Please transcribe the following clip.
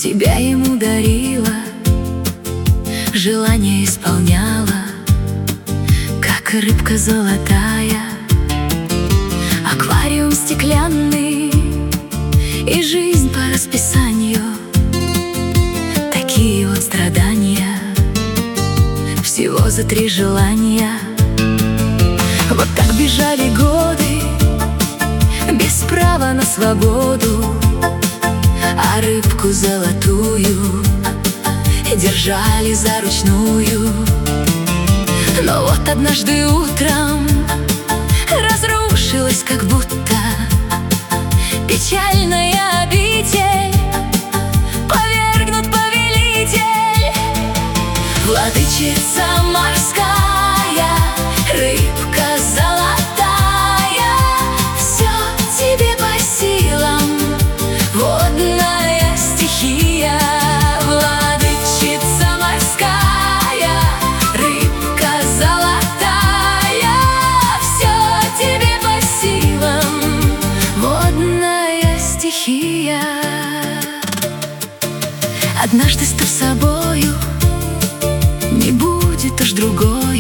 себя ему дарила, желание исполняла, как рыбка золотая. Аквариум стеклянный и жизнь по расписанию. Такие вот страдания, всего за 3 желания. Вот так бежали годы, без права на свободу, а рыбку золотую держали за ручную. Но вот однажды утром разрушилась как будто печальная обитель. Повергнут повелитель, владычица морская, рыбка золотая. Все тебе по силам, водная стихия. Владычица морская, рыбка золотая. Все тебе по силам, водная стихия. Однажды, став собою, не будет уж другой.